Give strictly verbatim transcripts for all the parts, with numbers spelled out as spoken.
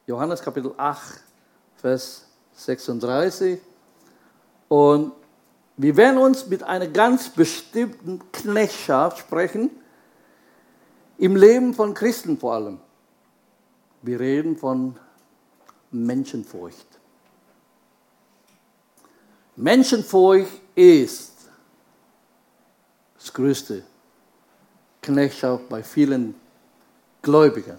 Johannes Kapitel acht, Vers sechsunddreißig. Und wir werden uns mit einer ganz bestimmten Knechtschaft sprechen, im Leben von Christen vor allem. Wir reden von Menschenfurcht. Menschenfurcht ist das größte Knechtschaft bei vielen Gläubigen.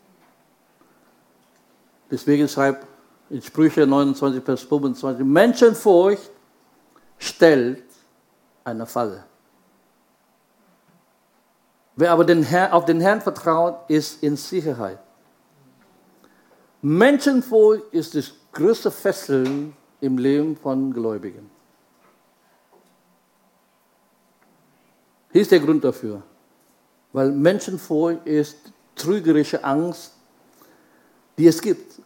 Deswegen schreibt in Sprüche neunundzwanzig, Vers fünfundzwanzig, Menschenfurcht stellt eine Falle. Wer aber den Herr, auf den Herrn vertraut, ist in Sicherheit. Menschenfurcht ist das größte Fesseln im Leben von Gläubigen. Hier ist der Grund dafür. Weil Menschenfurcht ist trügerische Angst, die es gibt.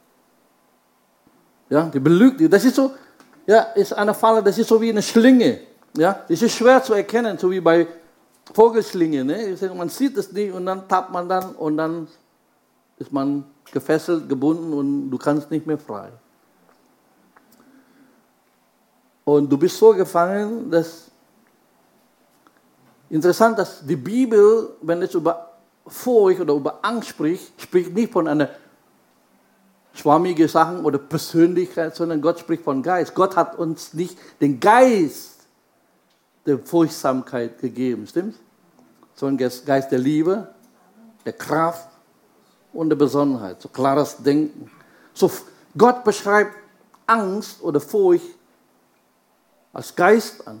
Ja, die belügt. Das ist so, ja, ist eine Falle, das ist so wie eine Schlinge. Ja, das ist schwer zu erkennen, so wie bei Vogelschlinge. Ne? Man sieht es nicht und dann tappt man dann und dann ist man gefesselt, gebunden und du kannst nicht mehr frei. Und du bist so gefangen, dass interessant, dass die Bibel, wenn es über Furcht oder über Angst spricht, spricht nicht von einer schwammigen Sachen oder Persönlichkeit, sondern Gott spricht von Geist. Gott hat uns nicht den Geist der Furchtsamkeit gegeben, stimmt's? Sondern der Geist der Liebe, der Kraft und der Besonnenheit, so klares Denken. So, Gott beschreibt Angst oder Furcht als Geist an.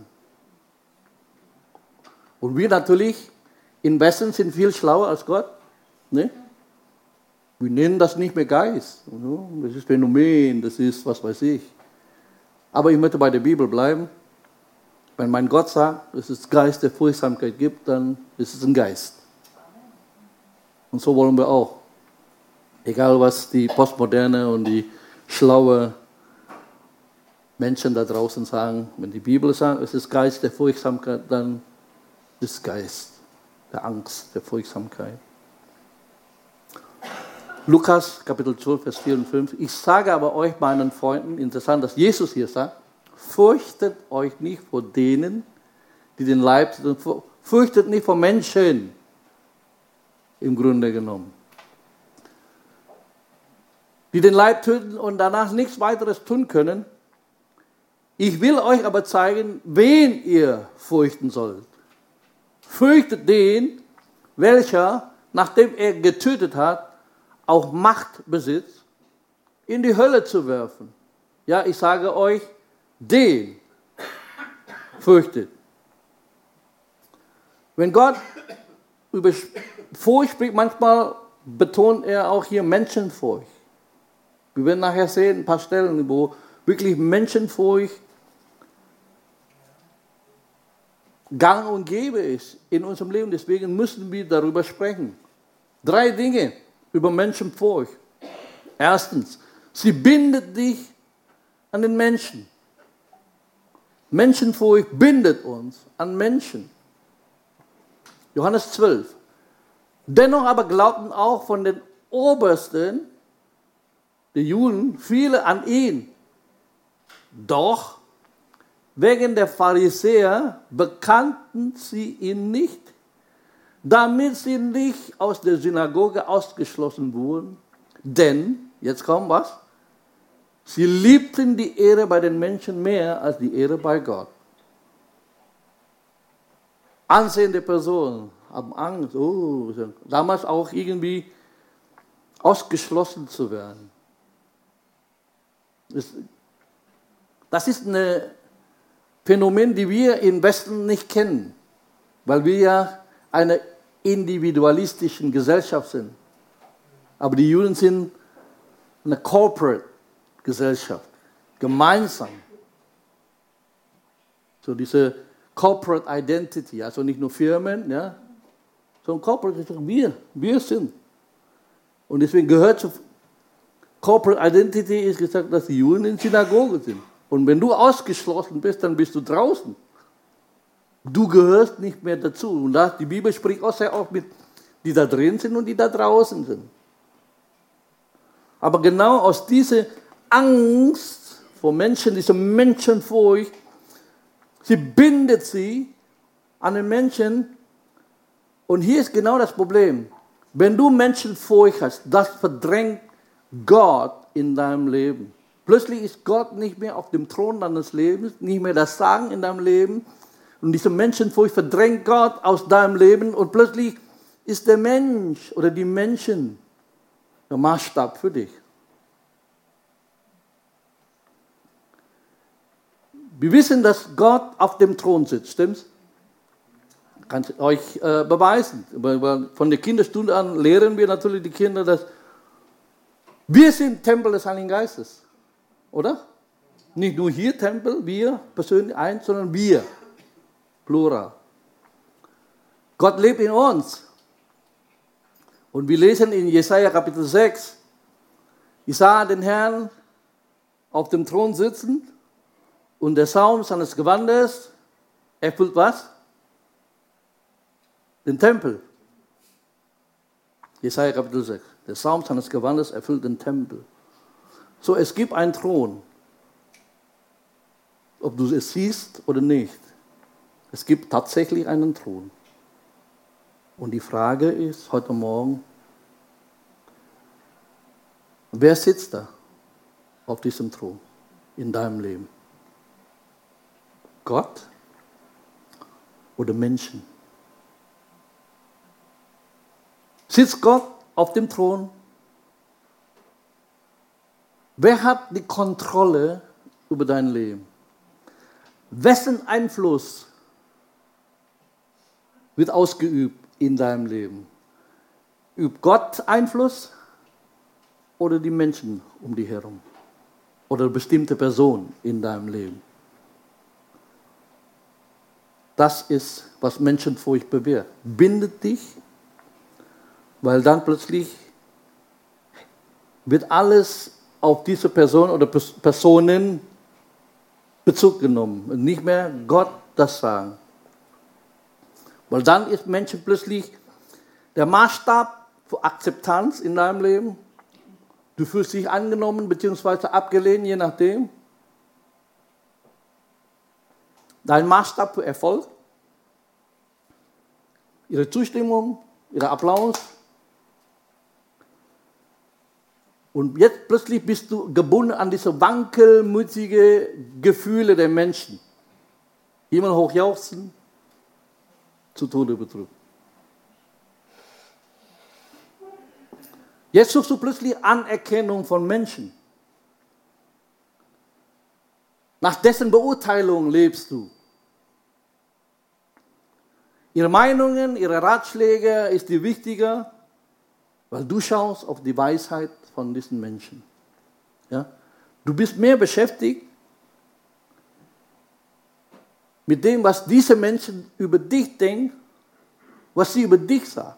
Und wir natürlich im Westen sind viel schlauer als Gott. Ne? Wir nennen das nicht mehr Geist. Das ist Phänomen, das ist was weiß ich. Aber ich möchte bei der Bibel bleiben. Wenn mein Gott sagt, dass es Geist der Furchtsamkeit gibt, dann ist es ein Geist. Und so wollen wir auch. Egal was die Postmoderne und die schlaue Menschen da draußen sagen, wenn die Bibel sagt, es ist Geist der Furchtsamkeit, dann ist es Geist der Angst, der Furchtsamkeit. Lukas Kapitel zwölf, Vers vier und fünf. Ich sage aber euch, meinen Freunden, interessant, dass Jesus hier sagt, fürchtet euch nicht vor denen, die den Leib, fürchtet nicht vor Menschen, im Grunde genommen. Die den Leib töten und danach nichts weiteres tun können. Ich will euch aber zeigen, wen ihr fürchten sollt. Fürchtet den, welcher, nachdem er getötet hat, auch Macht besitzt, in die Hölle zu werfen. Ja, ich sage euch, den fürchtet. Wenn Gott über Furcht spricht, manchmal betont er auch hier Menschenfurcht. Wir werden nachher sehen, ein paar Stellen, wo wirklich Menschenfurcht gang und gäbe ist in unserem Leben. Deswegen müssen wir darüber sprechen. Drei Dinge über Menschenfurcht. Erstens, sie bindet dich an den Menschen. Menschenfurcht bindet uns an Menschen. Johannes zwölf. Dennoch aber glaubten auch von den Obersten, die Juden, viele an ihn. Doch wegen der Pharisäer bekannten sie ihn nicht, damit sie nicht aus der Synagoge ausgeschlossen wurden. Denn, jetzt kommt was, sie liebten die Ehre bei den Menschen mehr als die Ehre bei Gott. Ansehende Personen haben Angst, oh, damals auch irgendwie ausgeschlossen zu werden. Das ist ein Phänomen, die wir im Westen nicht kennen, weil wir ja eine individualistische Gesellschaft sind. Aber die Juden sind eine Corporate Gesellschaft, gemeinsam. So diese Corporate Identity, also nicht nur Firmen, ja, sondern Corporate, wir, wir sind. Und deswegen gehört zu Corporate Identity ist gesagt, dass die Juden in Synagoge sind. Und wenn du ausgeschlossen bist, dann bist du draußen. Du gehörst nicht mehr dazu. Und das, die Bibel spricht auch sehr oft mit, die da drin sind und die da draußen sind. Aber genau aus dieser Angst vor Menschen, dieser Menschenfurcht, sie bindet sie an den Menschen. Und hier ist genau das Problem. Wenn du Menschenfurcht hast, das verdrängt Gott in deinem Leben. Plötzlich ist Gott nicht mehr auf dem Thron deines Lebens, nicht mehr das Sagen in deinem Leben. Und diese Menschenfurcht verdrängt Gott aus deinem Leben. Und plötzlich ist der Mensch oder die Menschen der Maßstab für dich. Wir wissen, dass Gott auf dem Thron sitzt, stimmt's? Kann ich euch äh, beweisen. Von der Kinderstunde an lehren wir natürlich die Kinder, dass wir sind Tempel des Heiligen Geistes, oder? Nicht nur hier Tempel, wir persönlich eins, sondern wir, Plural. Gott lebt in uns. Und wir lesen in Jesaja Kapitel sechs, ich sah den Herrn auf dem Thron sitzen und der Saum seines Gewandes erfüllt was? Den Tempel. Jesaja Kapitel sechs. Der Saum seines Gewandes erfüllt den Tempel. So, es gibt einen Thron. Ob du es siehst oder nicht. Es gibt tatsächlich einen Thron. Und die Frage ist heute Morgen, wer sitzt da auf diesem Thron in deinem Leben? Gott oder Menschen? Sitzt Gott auf dem Thron? Wer hat die Kontrolle über dein Leben? Wessen Einfluss wird ausgeübt in deinem Leben? Übt Gott Einfluss oder die Menschen um dich herum? Oder bestimmte Personen in deinem Leben? Das ist, was Menschenfurcht bewirkt. Bindet dich, weil dann plötzlich wird alles auf diese Person oder Personen Bezug genommen und nicht mehr Gott das sagen. Weil dann ist Menschen plötzlich der Maßstab für Akzeptanz in deinem Leben. Du fühlst dich angenommen bzw. abgelehnt, je nachdem. Dein Maßstab für Erfolg, ihre Zustimmung, ihr Applaus. Und jetzt plötzlich bist du gebunden an diese wankelmütigen Gefühle der Menschen. Himmel hochjauchzen, zu Tode betrübt. Jetzt suchst du plötzlich Anerkennung von Menschen. Nach dessen Beurteilung lebst du. Ihre Meinungen, ihre Ratschläge ist dir wichtiger, weil du schaust auf die Weisheit von diesen Menschen. Ja? Du bist mehr beschäftigt mit dem, was diese Menschen über dich denken, was sie über dich sagen.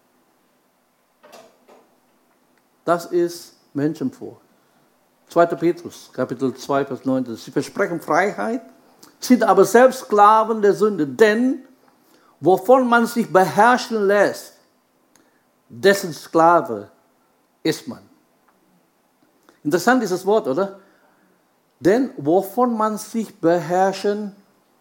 Das ist Menschenfurcht. zweiter Petrus, Kapitel zwei, Vers neunzehn. Sie versprechen Freiheit, sind aber selbst Sklaven der Sünde. Denn wovon man sich beherrschen lässt, dessen Sklave ist man. Interessant ist das Wort, oder? Denn wovon man sich beherrschen,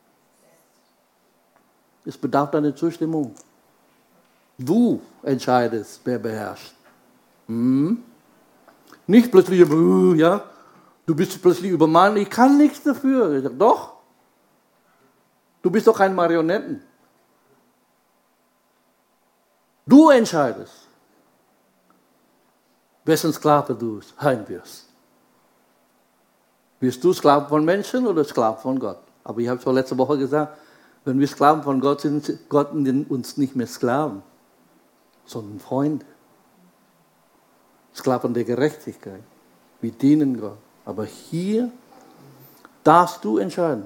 es bedarf deiner Zustimmung. Du entscheidest, wer beherrscht. Hm? Nicht plötzlich, ja, du bist plötzlich übermannt, ich kann nichts dafür. Ich sage, doch, du bist doch kein Marionetten. Du entscheidest, wessen Sklave du sein wirst. Wirst du Sklave von Menschen oder Sklave von Gott? Aber ich habe es schon letzte Woche gesagt, wenn wir Sklaven von Gott sind, sind Gott nennt uns nicht mehr Sklaven, sondern Freunde. Sklaven der Gerechtigkeit. Wir dienen Gott. Aber hier darfst du entscheiden.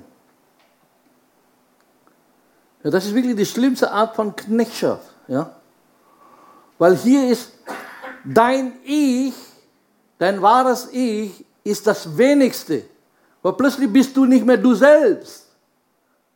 Ja, das ist wirklich die schlimmste Art von Knechtschaft. Ja? Weil hier ist dein Ich, dein wahres Ich, ist das Wenigste. Weil plötzlich bist du nicht mehr du selbst.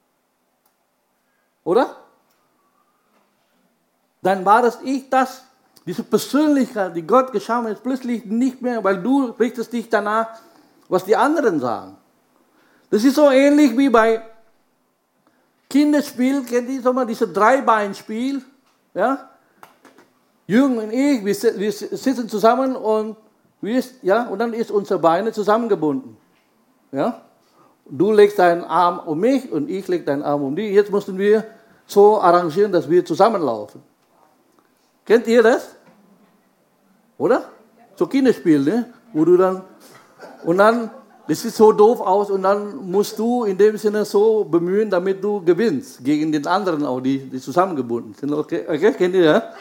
Oder? Dein wahres Ich, das Diese Persönlichkeit, die Gott geschaffen hat, ist plötzlich nicht mehr, weil du richtest dich danach, was die anderen sagen. Das ist so ähnlich wie bei Kinderspiel, kennt ihr so mal dieses Dreibeinspiel? Ja? Jürgen und ich, wir, wir sitzen zusammen und, wir, ja, und dann ist unsere Beine zusammengebunden. Ja? Du legst deinen Arm um mich und ich lege deinen Arm um dich. Jetzt mussten wir so arrangieren, dass wir zusammenlaufen. Kennt ihr das? Oder? So Kinderspiel, ne? Wo du dann, und dann, das sieht so doof aus und dann musst du in dem Sinne so bemühen, damit du gewinnst. Gegen den anderen auch, die, die zusammengebunden sind. Okay, okay, kennt ihr das?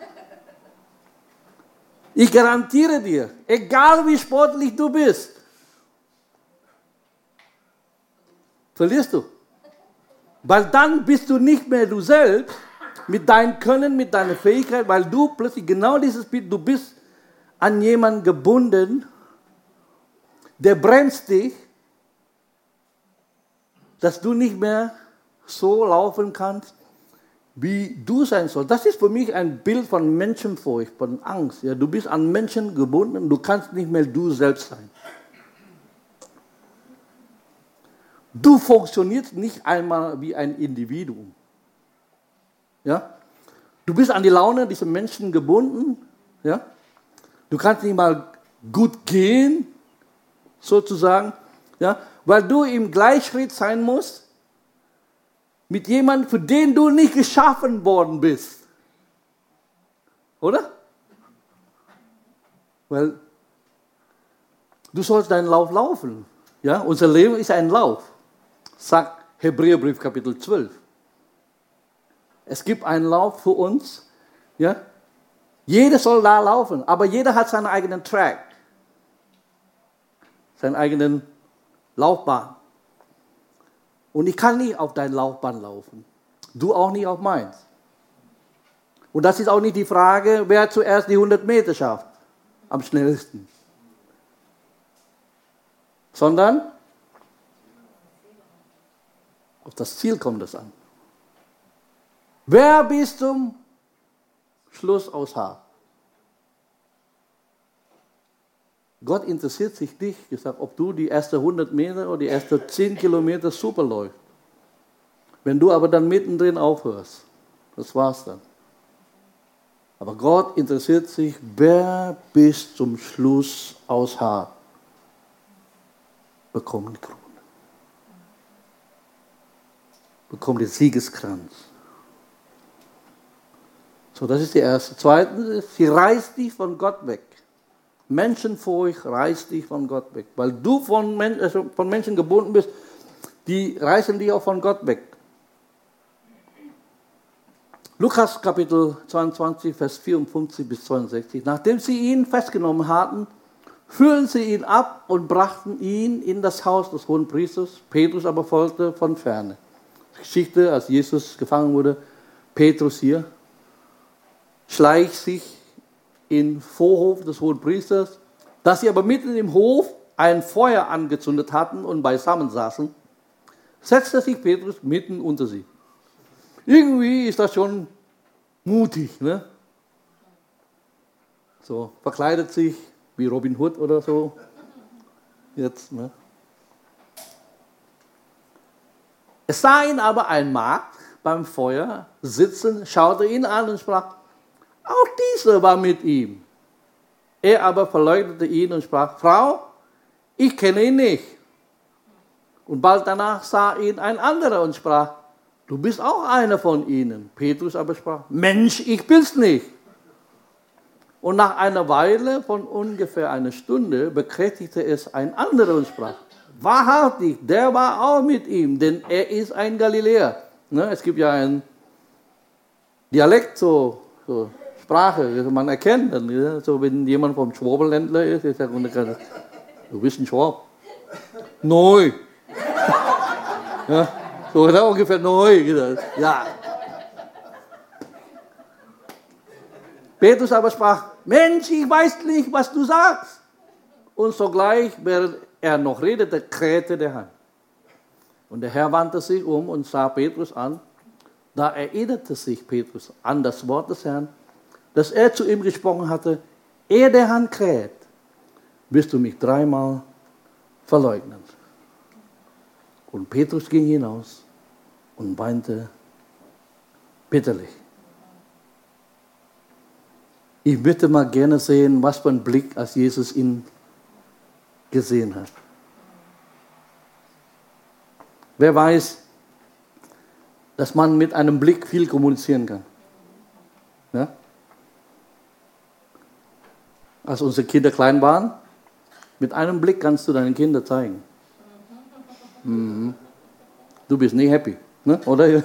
Ich garantiere dir, egal wie sportlich du bist, verlierst du. Weil dann bist du nicht mehr du selbst, mit deinem Können, mit deiner Fähigkeit, weil du plötzlich genau dieses Bild, du bist an jemanden gebunden, der bremst dich, dass du nicht mehr so laufen kannst, wie du sein sollst. Das ist für mich ein Bild von Menschenfurcht, von Angst. Ja, du bist an Menschen gebunden, du kannst nicht mehr du selbst sein. Du funktionierst nicht einmal wie ein Individuum. Ja? Du bist an die Laune dieser Menschen gebunden. Ja? Du kannst nicht mal gut gehen, sozusagen, ja? Weil du im Gleichschritt sein musst mit jemandem, für den du nicht geschaffen worden bist. Oder? Weil du sollst deinen Lauf laufen. Ja? Unser Leben ist ein Lauf, sagt Hebräerbrief Kapitel zwölf. Es gibt einen Lauf für uns. Ja? Jeder soll da laufen, aber jeder hat seinen eigenen Track, seinen eigenen Laufbahn. Und ich kann nicht auf deine Laufbahn laufen. Du auch nicht auf meins. Und das ist auch nicht die Frage, wer zuerst die hundert Meter schafft. Am schnellsten. Sondern auf das Ziel kommt es an. Wer bis zum Schluss ausharrt. Gott interessiert sich nicht, gesagt, ob du die ersten hundert Meter oder die ersten zehn Kilometer super läufst. Wenn du aber dann mittendrin aufhörst, das war's dann. Aber Gott interessiert sich, wer bis zum Schluss ausharrt, bekommt die Krone. Bekommt den Siegeskranz. So, das ist die erste. Zweitens, sie reißt dich von Gott weg. Menschenfurcht reißt dich von Gott weg. Weil du von, Men- also von Menschen gebunden bist, die reißen dich auch von Gott weg. Lukas Kapitel zweiundzwanzig, Vers vierundfünfzig bis zweiundsechzig. Nachdem sie ihn festgenommen hatten, führten sie ihn ab und brachten ihn in das Haus des Hohenpriesters. Petrus aber folgte von ferne. Geschichte, als Jesus gefangen wurde, Petrus hier, schleicht sich in den Vorhof des Hohenpriesters, dass sie aber mitten im Hof ein Feuer angezündet hatten und beisammen saßen, setzte sich Petrus mitten unter sie. Irgendwie ist das schon mutig, ne? So, verkleidet sich wie Robin Hood oder so. Jetzt, ne? Es sah ihn aber ein Magd beim Feuer sitzen, schaute ihn an und sprach, auch dieser war mit ihm. Er aber verleugnete ihn und sprach, Frau, ich kenne ihn nicht. Und bald danach sah ihn ein anderer und sprach, du bist auch einer von ihnen. Petrus aber sprach, Mensch, ich bin's nicht. Und nach einer Weile von ungefähr einer Stunde bekräftigte es ein anderer und sprach, wahrhaftig, der war auch mit ihm, denn er ist ein Galiläer. Ne, es gibt ja einen Dialekt, so, so Sprache, man erkennt dann, ja, so wenn jemand vom Schwabenländler ist, ich sage, du bist ein Schwab. Neu. Ja, so ist er ungefähr neu. Ja. Petrus aber sprach, Mensch, ich weiß nicht, was du sagst. Und sogleich, während er noch redete, krähte der Hahn. Und der Herr wandte sich um und sah Petrus an. Da erinnerte sich Petrus an das Wort des Herrn, dass er zu ihm gesprochen hatte, ehe der Hahn kräht, wirst du mich dreimal verleugnen. Und Petrus ging hinaus und weinte bitterlich. Ich möchte mal gerne sehen, was für ein Blick, als Jesus ihn gesehen hat. Wer weiß, dass man mit einem Blick viel kommunizieren kann. Ja? Als unsere Kinder klein waren, mit einem Blick kannst du deinen Kindern zeigen. Mhm. Du bist nicht happy, ne? Oder?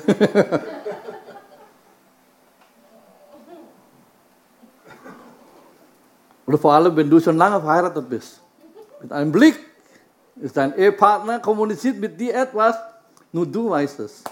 Oder vor allem, wenn du schon lange verheiratet bist. Mit einem Blick ist dein Ehepartner kommuniziert mit dir etwas, nur du weißt es.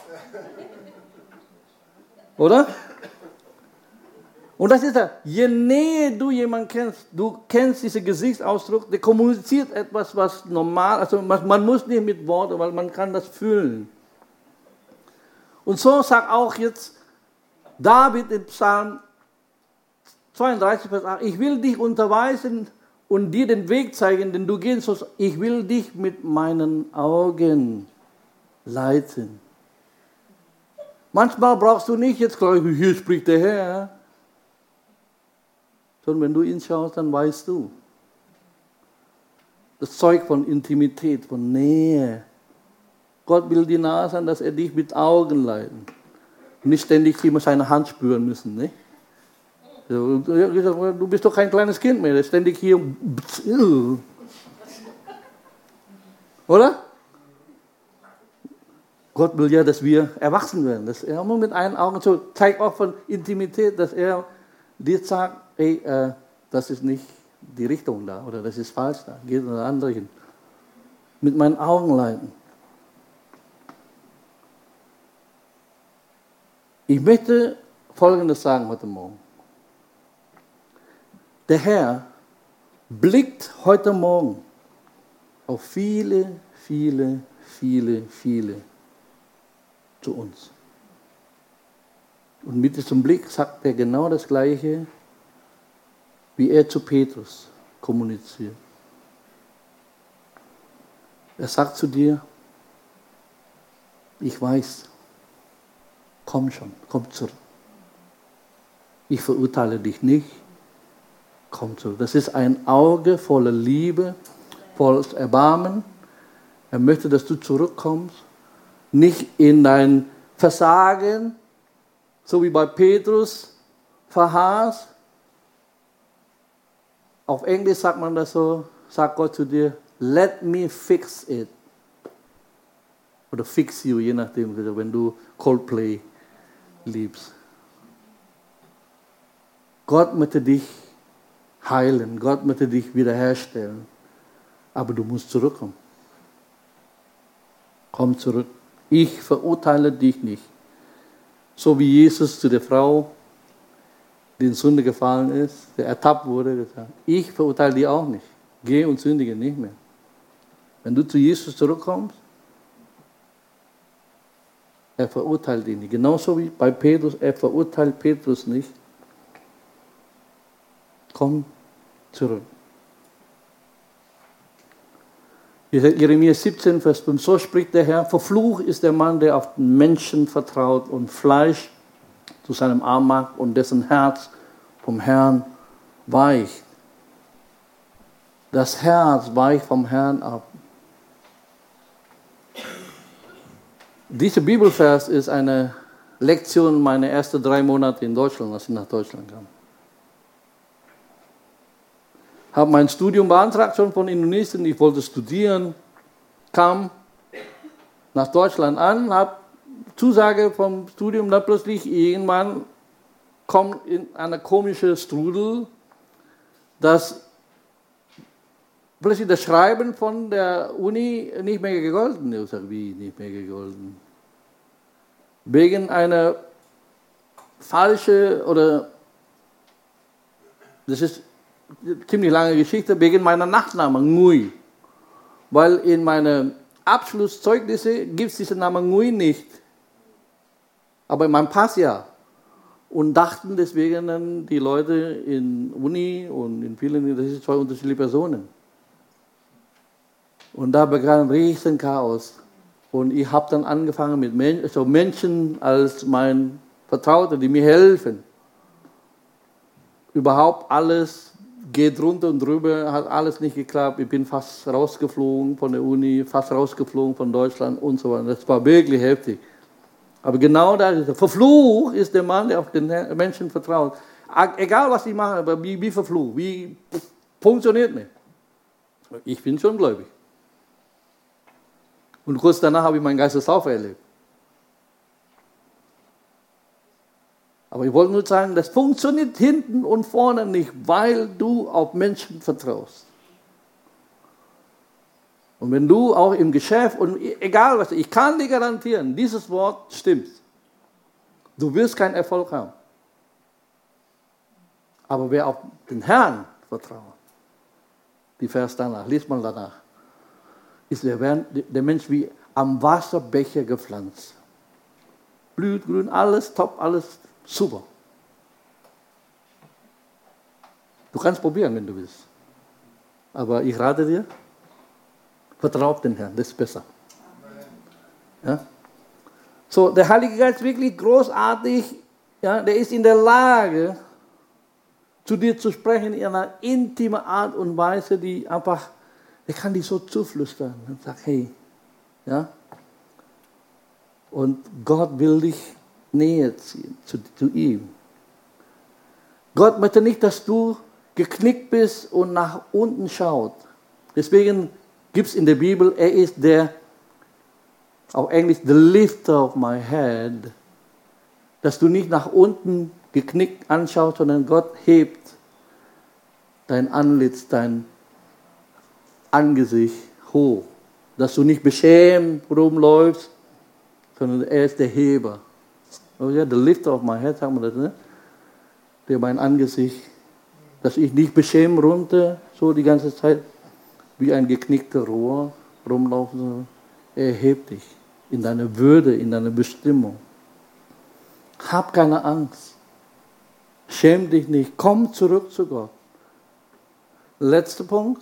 Oder? Und das ist ja, je näher du jemanden kennst, du kennst diesen Gesichtsausdruck, der kommuniziert etwas, was normal, also man, man muss nicht mit Worten, weil man kann das fühlen. Und so sagt auch jetzt David in Psalm zweiunddreißig, Vers acht, ich will dich unterweisen und dir den Weg zeigen, den du gehen sollst. Ich will dich mit meinen Augen leiten. Manchmal brauchst du nicht jetzt gleich, hier spricht der Herr. Sondern wenn du ihn schaust, dann weißt du. Das Zeug von Intimität, von Nähe. Gott will dir nahe sein, dass er dich mit Augen leiten. Nicht ständig immer seine Hand spüren müssen. Nicht? Du bist doch kein kleines Kind mehr, der ständig hier. Oder? Gott will ja, dass wir erwachsen werden. Dass er immer mit einen Augen so zeigt auch von Intimität, dass er dir sagt, hey, äh, das ist nicht die Richtung da oder das ist falsch da, geht in eine andere hin. Mit meinen Augen leiten. Ich möchte Folgendes sagen heute Morgen. Der Herr blickt heute Morgen auf viele, viele, viele, viele zu uns. Und mit diesem Blick sagt er genau das Gleiche, wie er zu Petrus kommuniziert. Er sagt zu dir, ich weiß, komm schon, komm zurück. Ich verurteile dich nicht, komm zurück. Das ist ein Auge voller Liebe, volles Erbarmen. Er möchte, dass du zurückkommst, nicht in dein Versagen, so wie bei Petrus, verharrst. Auf Englisch sagt man das so, sagt Gott zu dir, let me fix it. Oder fix you, je nachdem, wenn du Coldplay liebst. Gott möchte dich heilen, Gott möchte dich wiederherstellen. Aber du musst zurückkommen. Komm zurück. Ich verurteile dich nicht. So wie Jesus zu der Frau, die in Sünde gefallen ist, der ertappt wurde, gesagt, ich verurteile dich auch nicht. Geh und sündige nicht mehr. Wenn du zu Jesus zurückkommst, er verurteilt ihn nicht. Genauso wie bei Petrus, er verurteilt Petrus nicht. Komm zurück. Jeremia siebzehn, Vers fünf, so spricht der Herr, verflucht ist der Mann, der auf den Menschen vertraut und Fleisch zu seinem Arm macht und dessen Herz vom Herrn weicht. Das Herz weicht vom Herrn ab. Dieser Bibelvers ist eine Lektion meiner ersten drei Monate in Deutschland, als ich nach Deutschland kam. Habe mein Studium beantragt schon von Indonesien, ich wollte studieren, kam nach Deutschland an, habe Zusage vom Studium, dann plötzlich irgendwann kommt in eine komische Strudel, dass plötzlich das Schreiben von der Uni nicht mehr gegolten ist. Ich sage, wie nicht mehr gegolten? Wegen einer falschen, oder das ist eine ziemlich lange Geschichte, wegen meiner Nachname, Ngui. Weil in meinen Abschlusszeugnisse gibt es diesen Namen Ngui nicht. Aber in meinem Pass ja. und dachten deswegen dann die Leute in Uni und in vielen, das sind zwei unterschiedliche Personen. Und da begann ein riesen Chaos. Und ich habe dann angefangen mit Men- also Menschen als mein Vertrauter, die mir helfen. Überhaupt alles geht runter und drüber, hat alles nicht geklappt. Ich bin fast rausgeflogen von der Uni, fast rausgeflogen von Deutschland und so weiter. Das war wirklich heftig. Aber genau da ist er. Verflucht ist der Mann, der auf den Menschen vertraut. Egal was ich mache, aber wie, wie verflucht, wie funktioniert nicht. Ich bin schon gläubig. Und kurz danach habe ich meinen Geistestaufe erlebt. Aber ich wollte nur sagen, das funktioniert hinten und vorne nicht, weil du auf Menschen vertraust. Und wenn du auch im Geschäft, und egal was, ich kann dir garantieren, dieses Wort stimmt. Du wirst keinen Erfolg haben. Aber wer auf den Herrn vertraut, die Vers danach, lies mal danach, ist der, der Mensch wie am Wasserbecher gepflanzt. Blüht, grün, alles top, alles super. Du kannst probieren, wenn du willst. Aber ich rate dir, vertraue auf den Herrn, das ist besser. Ja? So, der Heilige Geist ist wirklich großartig. Ja, der ist in der Lage, zu dir zu sprechen in einer intimen Art und Weise, die einfach, er kann dich so zuflüstern und sagt, hey, ja. Und Gott will dich näher ziehen zu, zu ihm. Gott möchte nicht, dass du geknickt bist und nach unten schaut. Deswegen gibt es in der Bibel, er ist der, auf Englisch, the lifter of my head, dass du nicht nach unten geknickt anschaust, sondern Gott hebt dein Antlitz, dein Angesicht hoch. Dass du nicht beschämt rumläufst, sondern er ist der Heber. Oh ja, the lifter of my head, sagen wir das, ne? Der mein Angesicht, dass ich nicht beschämt runter, so die ganze Zeit, wie ein geknickter Rohr rumlaufen, sondern er hebt dich in deine Würde, in deine Bestimmung. Hab keine Angst. Schäm dich nicht. Komm zurück zu Gott. Letzter Punkt.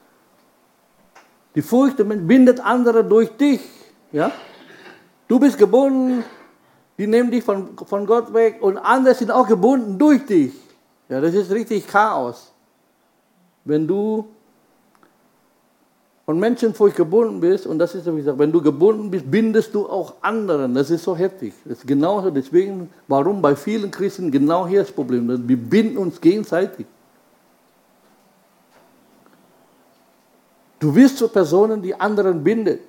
Die Furcht bindet andere durch dich. Ja? Du bist gebunden, die nehmen dich von, von Gott weg und andere sind auch gebunden durch dich. Ja, das ist richtig Chaos. Wenn du von Menschenfurcht gebunden bist, und das ist, wie gesagt, wenn du gebunden bist, bindest du auch anderen. Das ist so heftig. Das ist genauso, deswegen, warum bei vielen Christen genau hier das Problem. Wir binden uns gegenseitig. Du wirst zu Personen, die anderen bindet.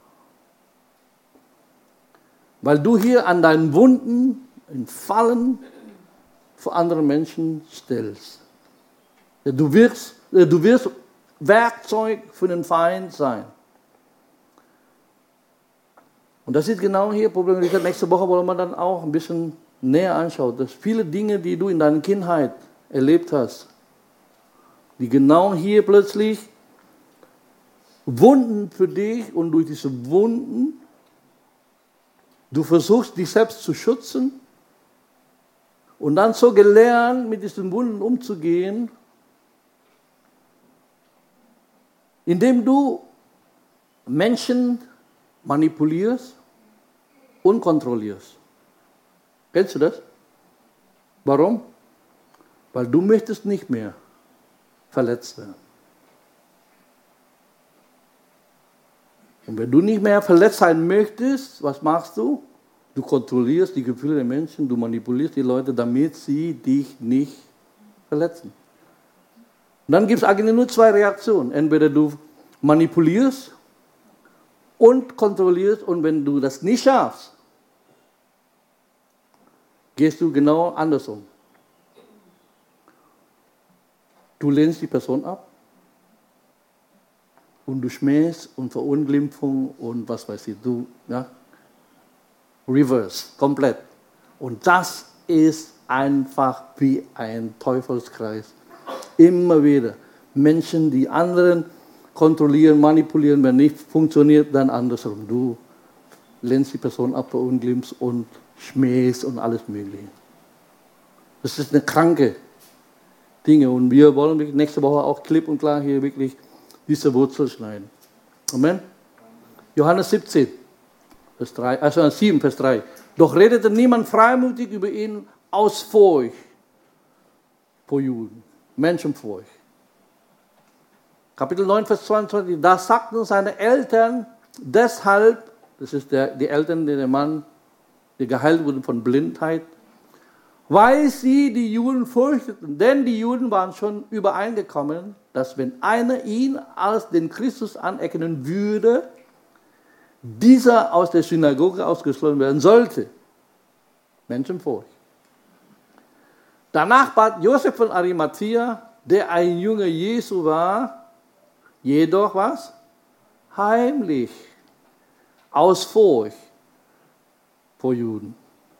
Weil du hier an deinen Wunden, in Fallen für andere Menschen stellst. Du wirst, du wirst Werkzeug für den Feind sein. Und das ist genau hier das Problem. Nächste Woche wollen wir dann auch ein bisschen näher anschauen. Dass viele Dinge, die du in deiner Kindheit erlebt hast, die genau hier plötzlich Wunden für dich, und durch diese Wunden, du versuchst dich selbst zu schützen und dann so gelernt, mit diesen Wunden umzugehen, indem du Menschen manipulierst und kontrollierst. Kennst du das? Warum? Weil du möchtest nicht mehr verletzt werden. Und wenn du nicht mehr verletzt sein möchtest, was machst du? Du kontrollierst die Gefühle der Menschen, du manipulierst die Leute, damit sie dich nicht verletzen. Und dann gibt es eigentlich nur zwei Reaktionen. Entweder du manipulierst und kontrollierst, und wenn du das nicht schaffst, gehst du genau andersrum. Du lehnst die Person ab und du schmähst und Verunglimpfung und was weiß ich, du, ja, reverse, komplett. Und das ist einfach wie ein Teufelskreis. Immer wieder. Menschen, die anderen kontrollieren, manipulieren, wenn nicht funktioniert, dann andersrum. Du lehnst die Person ab, verunglimpfst und schmähst und alles Mögliche. Das ist eine kranke Dinge. Und wir wollen nächste Woche auch klipp und klar hier wirklich diese Wurzel schneiden. Amen. Johannes siebzehn, Vers drei, also sieben, Vers drei. Doch redete niemand freimütig über ihn aus Furcht vor Juden. Menschenfurcht. Kapitel neun, Vers zweiundzwanzig. Da sagten seine Eltern deshalb, das ist der, die Eltern, der Mann, der geheilt wurde von Blindheit, weil sie die Juden fürchteten. Denn die Juden waren schon übereingekommen, dass wenn einer ihn als den Christus anerkennen würde, dieser aus der Synagoge ausgeschlossen werden sollte. Menschenfurcht. Danach bat Josef von Arimathea, der ein Jünger Jesu war, jedoch was? Heimlich, aus Furcht vor Juden.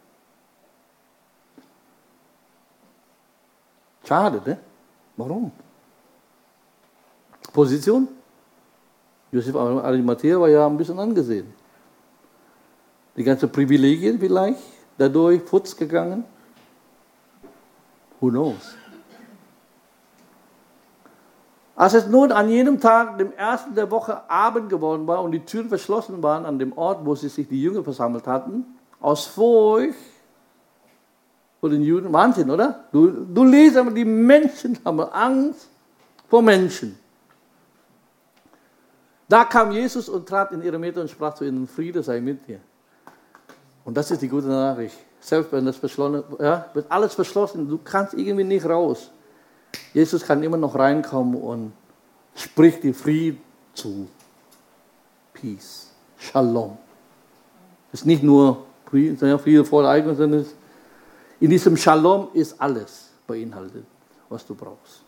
Schade, ne? Warum? Position? Josef von Arimathea war ja ein bisschen angesehen. Die ganzen Privilegien vielleicht, dadurch futz gegangen. Who knows? Als es nun an jedem Tag, dem ersten der Woche, Abend geworden war und die Türen verschlossen waren an dem Ort, wo sich die Jünger versammelt hatten, aus Furcht vor den Juden, Wahnsinn, oder? Du, du liest aber, die Menschen haben Angst vor Menschen. Da kam Jesus und trat in ihre Mitte und sprach zu ihnen, Friede sei mit dir. Und das ist die gute Nachricht. Selbst wenn das verschlossen, ja, wird alles verschlossen, du kannst irgendwie nicht raus. Jesus kann immer noch reinkommen und spricht dir Frieden zu. Peace. Shalom. Es ist nicht nur Friede, Friede vor der Eignung, sondern in diesem Shalom ist alles beinhaltet, was du brauchst.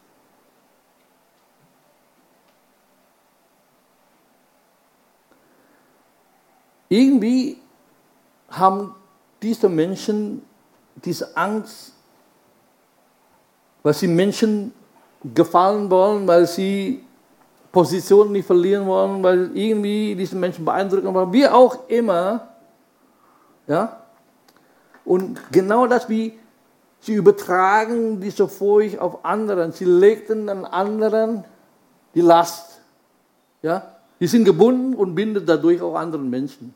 Irgendwie haben diese Menschen diese Angst, weil sie Menschen gefallen wollen, weil sie Positionen nicht verlieren wollen, weil irgendwie diese Menschen beeindrucken wollen, wie auch immer. Ja? Und genau das, wie sie übertragen diese Furcht auf anderen. Sie legten an anderen die Last. Ja? Die sind gebunden und binden dadurch auch anderen Menschen.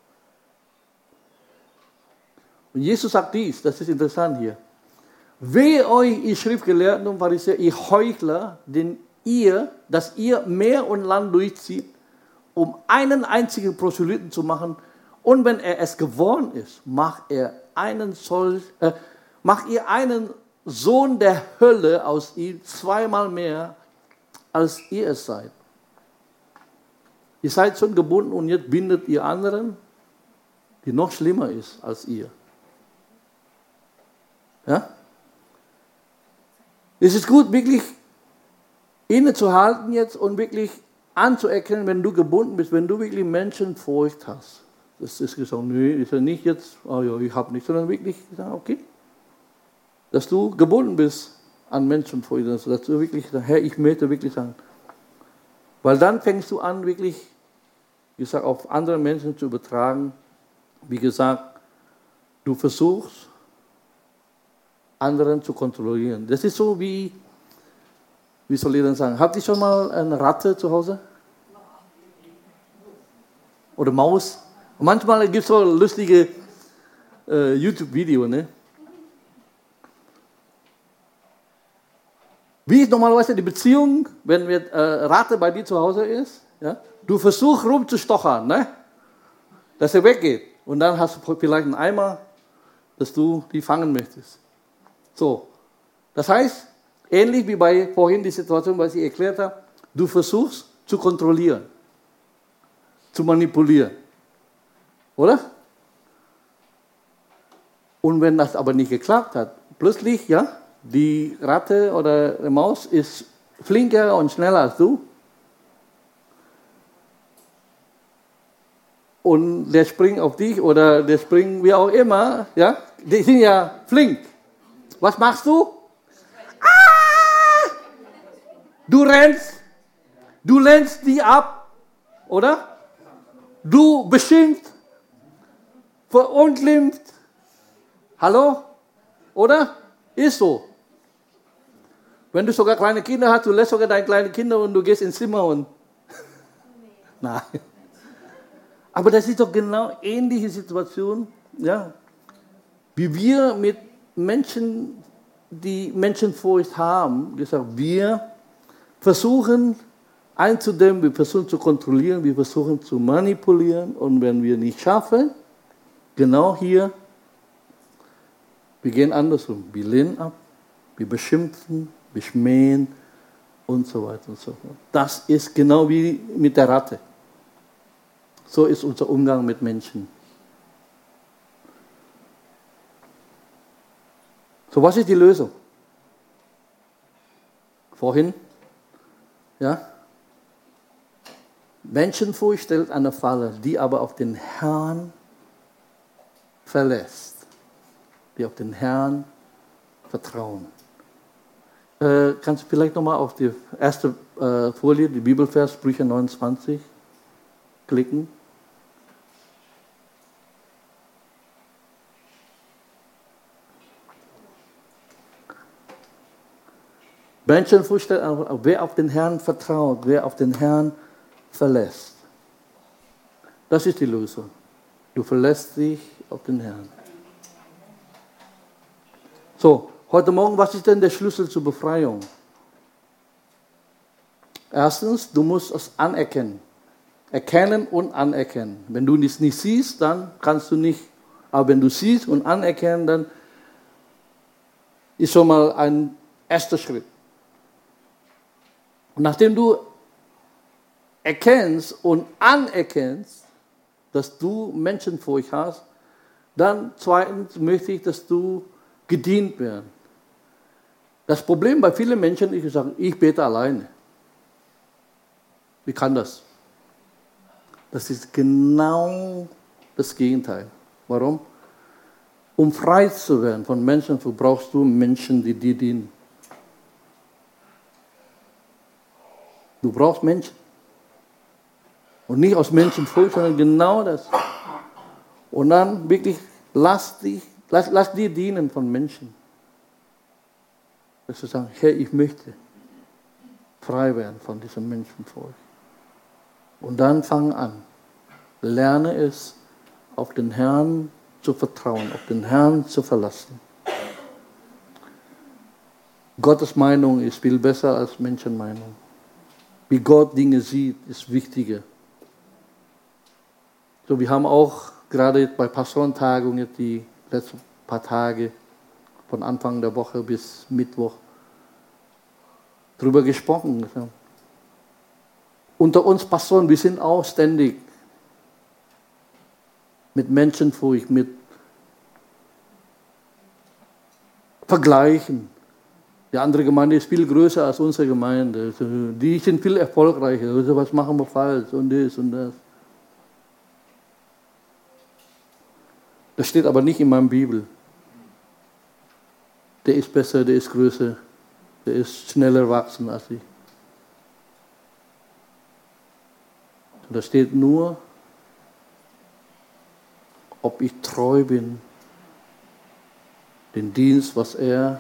Und Jesus sagt dies, das ist interessant hier. Wehe euch, ihr Schriftgelehrten und Pharisäer, ihr Heuchler, denn ihr, dass ihr Meer und Land durchzieht, um einen einzigen Proselyten zu machen, und wenn er es geworden ist, macht er einen solch, äh, macht ihr einen Sohn der Hölle aus ihm zweimal mehr, als ihr es seid. Ihr seid schon gebunden und jetzt bindet ihr anderen, die noch schlimmer ist als ihr. Ja? Es ist gut, wirklich innezuhalten jetzt und wirklich anzuerkennen, wenn du gebunden bist, wenn du wirklich Menschenfurcht hast. Das ist gesagt, nö, ist ja nicht jetzt, oh ja, ich habe nicht, sondern wirklich gesagt, okay. Dass du gebunden bist an Menschenfurcht, dass du wirklich sagst, Herr, ich möchte wirklich sagen. Weil dann fängst du an, wirklich, wie gesagt, auf andere Menschen zu übertragen. Wie gesagt, du versuchst, anderen zu kontrollieren. Das ist so wie, wie soll ich denn sagen, habt ihr schon mal eine Ratte zu Hause? Oder Maus? Und manchmal gibt es so lustige äh, YouTube-Videos, ne? Wie ist normalerweise die Beziehung, wenn eine äh, Ratte bei dir zu Hause ist? Ja? Du versuchst rumzustochern, ne? Dass er weggeht. Und dann hast du vielleicht einen Eimer, dass du die fangen möchtest. So, das heißt, ähnlich wie bei vorhin die Situation, was ich erklärt habe, du versuchst zu kontrollieren, zu manipulieren, oder? Und wenn das aber nicht geklappt hat, plötzlich, ja, die Ratte oder die Maus ist flinker und schneller als du. Und der springt auf dich oder der springt wie auch immer, ja, die sind ja flink. Was machst du? Ah! Du rennst, du lehnst die ab, oder? Du beschimpft, verunglimpft. Hallo? Oder? Ist so. Wenn du sogar kleine Kinder hast, du lässt sogar deine kleinen Kinder und du gehst ins Zimmer und... Nein. Aber das ist doch genau ähnliche Situation, ja, wie wir mit Menschen, die Menschenfurcht haben, gesagt, wir versuchen einzudämmen, wir versuchen zu kontrollieren, wir versuchen zu manipulieren und wenn wir nicht schaffen, genau hier, wir gehen andersrum, wir lehnen ab, wir beschimpfen, wir schmähen und so weiter und so fort. Das ist genau wie mit der Ratte. So ist unser Umgang mit Menschen. So, was ist die Lösung? Vorhin, ja, Menschenfurcht stellt eine Falle, die aber auf den Herrn verlässt, die auf den Herrn vertrauen. Äh, kannst du vielleicht nochmal auf die erste äh, Folie, die Bibelvers, Sprüche neunundzwanzig, klicken? Menschenfurcht, wer auf den Herrn vertraut, wer auf den Herrn verlässt. Das ist die Lösung. Du verlässt dich auf den Herrn. So, heute Morgen, was ist denn der Schlüssel zur Befreiung? Erstens, du musst es anerkennen. Erkennen und anerkennen. Wenn du es nicht siehst, dann kannst du nicht. Aber wenn du siehst und anerkennen, dann ist schon mal ein erster Schritt. Und nachdem du erkennst und anerkennst, dass du Menschenfurcht hast, dann zweitens möchte ich, dass du gedient wirst. Das Problem bei vielen Menschen ist, ich sage, ich bete alleine. Wie kann das? Das ist genau das Gegenteil. Warum? Um frei zu werden von Menschenfurcht, brauchst du Menschen, die dir dienen. Du brauchst Menschen. Und nicht aus Menschenfurcht, sondern genau das. Und dann wirklich, lass dich, lass, lass dir dienen von Menschen. Dass du sagst, Herr, ich möchte frei werden von diesem Menschenfurcht. Und dann fang an. Lerne es, auf den Herrn zu vertrauen, auf den Herrn zu verlassen. Gottes Meinung ist viel besser als Menschenmeinung. Wie Gott Dinge sieht, ist wichtiger. So, wir haben auch gerade bei Pastorentagung jetzt die letzten paar Tage von Anfang der Woche bis Mittwoch darüber gesprochen. Unter uns Pastoren, wir sind auch ständig mit Menschenfurcht, mit Vergleichen. Die andere Gemeinde ist viel größer als unsere Gemeinde. Die sind viel erfolgreicher. Also was machen wir falsch und das und das. Das steht aber nicht in meiner Bibel. Der ist besser, der ist größer, der ist schneller wachsen als ich. Da steht nur, ob ich treu bin, den Dienst, was er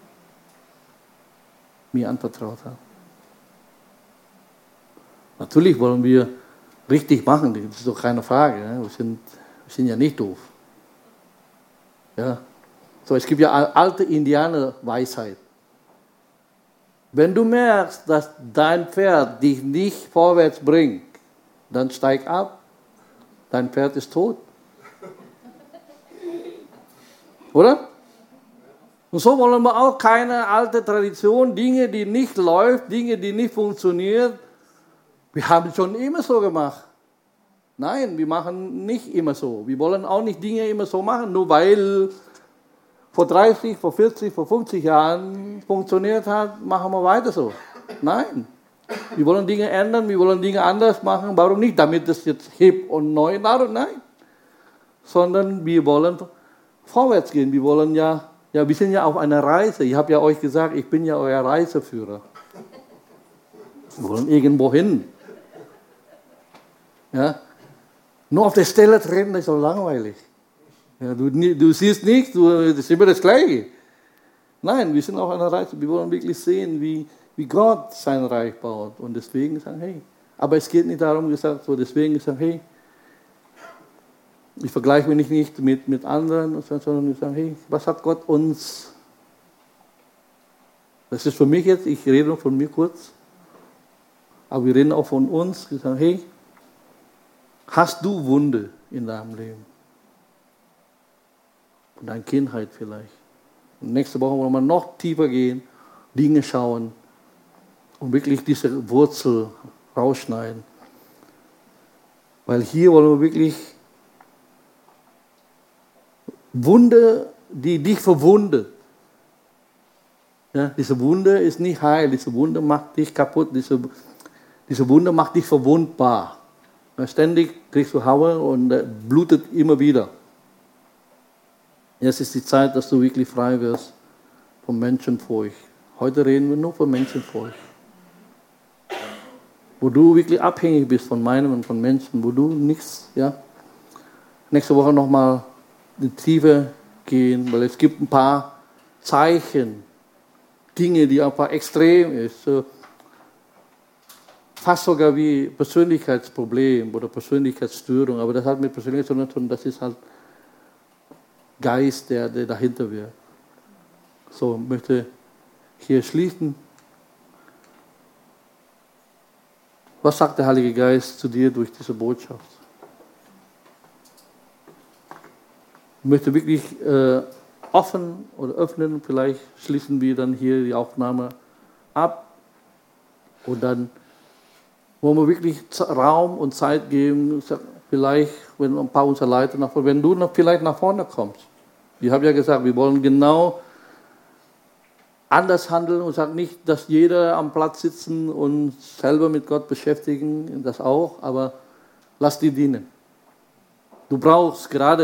mir anvertraut hat. Natürlich wollen wir richtig machen, das ist doch keine Frage. Ne? Wir, sind, wir sind ja nicht doof. Ja. So, es gibt ja alte Indianerweisheit. Wenn du merkst, dass dein Pferd dich nicht vorwärts bringt, dann steig ab. Dein Pferd ist tot. Oder? Und so wollen wir auch keine alte Tradition, Dinge, die nicht läuft, Dinge, die nicht funktionieren. Wir haben es schon immer so gemacht. Nein, wir machen nicht immer so. Wir wollen auch nicht Dinge immer so machen, nur weil vor dreißig, vor vierzig, vor fünfzig Jahren funktioniert hat, machen wir weiter so. Nein. Wir wollen Dinge ändern, wir wollen Dinge anders machen. Warum nicht? Damit es jetzt hip und neu ist. Nein. Sondern wir wollen vorwärts gehen. Wir wollen ja, ja, wir sind ja auf einer Reise. Ich habe ja euch gesagt, ich bin ja euer Reiseführer. Wir wollen irgendwo hin. Ja? Nur auf der Stelle treten, das ist so langweilig. Ja, du, du siehst nichts, du, das ist immer das Gleiche. Nein, wir sind auf einer Reise. Wir wollen wirklich sehen, wie, wie Gott sein Reich baut. Und deswegen sagen, hey, aber es geht nicht darum, gesagt, so deswegen sagen, hey, ich vergleiche mich nicht mit, mit anderen, sondern ich sage, hey, was hat Gott uns? Das ist für mich jetzt, ich rede nur von mir kurz, aber wir reden auch von uns. Wir sagen, hey, hast du Wunde in deinem Leben? In deiner Kindheit vielleicht. Und nächste Woche wollen wir noch tiefer gehen, Dinge schauen und wirklich diese Wurzel rausschneiden. Weil hier wollen wir wirklich Wunde, die dich verwundet. Ja, diese Wunde ist nicht heil, diese Wunde macht dich kaputt, diese, diese Wunde macht dich verwundbar. Ständig kriegst du Haue und äh, blutet immer wieder. Jetzt ist die Zeit, dass du wirklich frei wirst von Menschenfurcht. Heute reden wir nur von Menschenfurcht. Wo du wirklich abhängig bist von meinem und von Menschen, wo du nichts, ja. Nächste Woche nochmal in die Tiefe gehen, weil es gibt ein paar Zeichen, Dinge, die einfach extrem ist. So fast sogar wie Persönlichkeitsproblem oder Persönlichkeitsstörung, aber das hat mit Persönlichkeit zu tun, das ist halt Geist, der, der dahinter wirkt. So, ich möchte hier schließen. Was sagt der Heilige Geist zu dir durch diese Botschaft? Ich möchte wirklich äh, offen oder öffnen, vielleicht schließen wir dann hier die Aufnahme ab und dann wollen wir wirklich Raum und Zeit geben, vielleicht, wenn ein paar unserer Leiter nach vorne, wenn du noch vielleicht nach vorne kommst. Ich habe ja gesagt, wir wollen genau anders handeln und sagen nicht, dass jeder am Platz sitzen und selber mit Gott beschäftigen, das auch, aber lass die dienen. Du brauchst gerade